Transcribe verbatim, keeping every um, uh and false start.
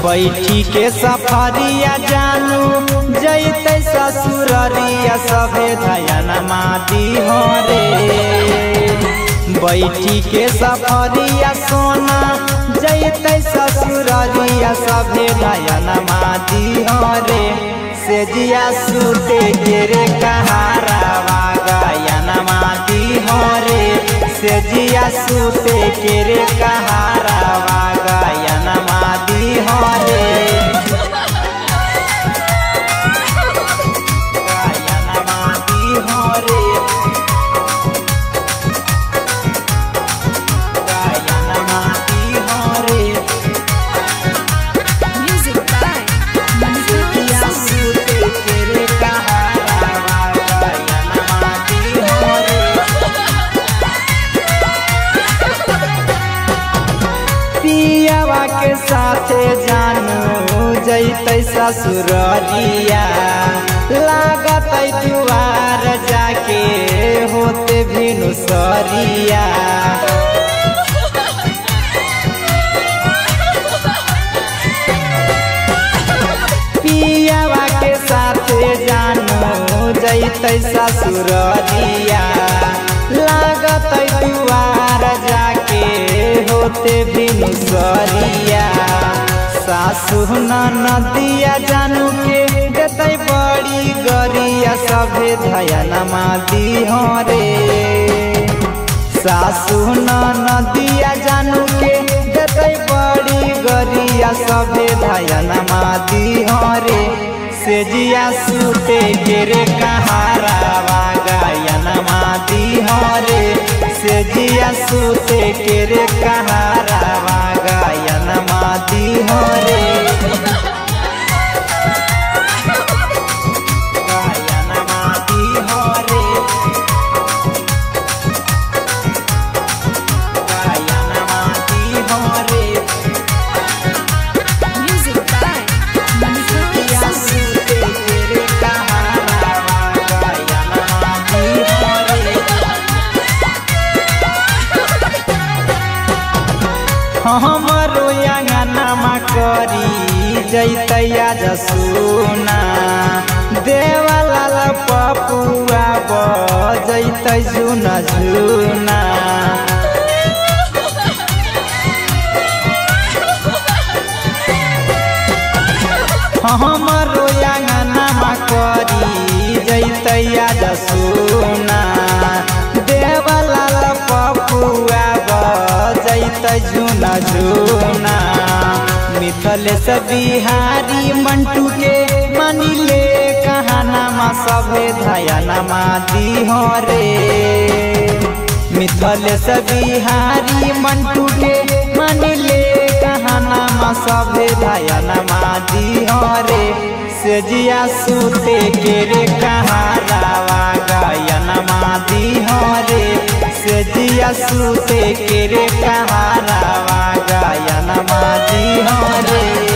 बैठी के सफरिया जानू जैते ससुररिया सभे धयन मादी हो रे। बैठी के सफरिया सोना जैते ससुररिया सभे धयन मादी हो रे। से जिया सूते के रे कहारावा गायन मादी हो रे। से जिया सूते के रे कहारावा गायन मादी हो रे। गायन मादी हो रे। गायन मादी हो रे। Music by जिया सूते के रे कहारावा गायन मादी हो रे। पियावा के साथे जानू जैते ससुररिया लागत दुआर जाके होते भिनु सरिया। पियावा के साथे जानू जैते ससुररिया लागत दुआर जाके होते बिनु सरिया। सासु नदिया जानू के देते बड़ी गरिया सभे धयन मादी हो रे। सासु नदिया जानू के देते बड़ी गरिया सभे धयन मादी हो रे। से जिया सूते के रे कहारावा गायन मादी हो रे। से जिया सूते के रे कहारावा गायन मादी हो रे। गायन मादी हो रे। गायन मादी हो रे। Music by जिया सूते के रे कहारावा गायन मादी हो रे। हमरो अंगनमा करी जैतैया जसुना देवलाल पपुआ बजैतै जुना जुना। हमरो अंगनमा करी जैतैया जसुना देवलाल पपुआ बजैतै जुना जुना। मिथलेश बिहारी मंटू के मानिले कहानामा सभे धयन मादी हो रे। मिथलेश बिहारी मंटू के मानिले कहानामा सभे धयन मादी हो रे। से जिया सूते के रे कहारावा गायन मादी हो रे। से जिया सूते के रे कहारावा गायन मादी हो रे।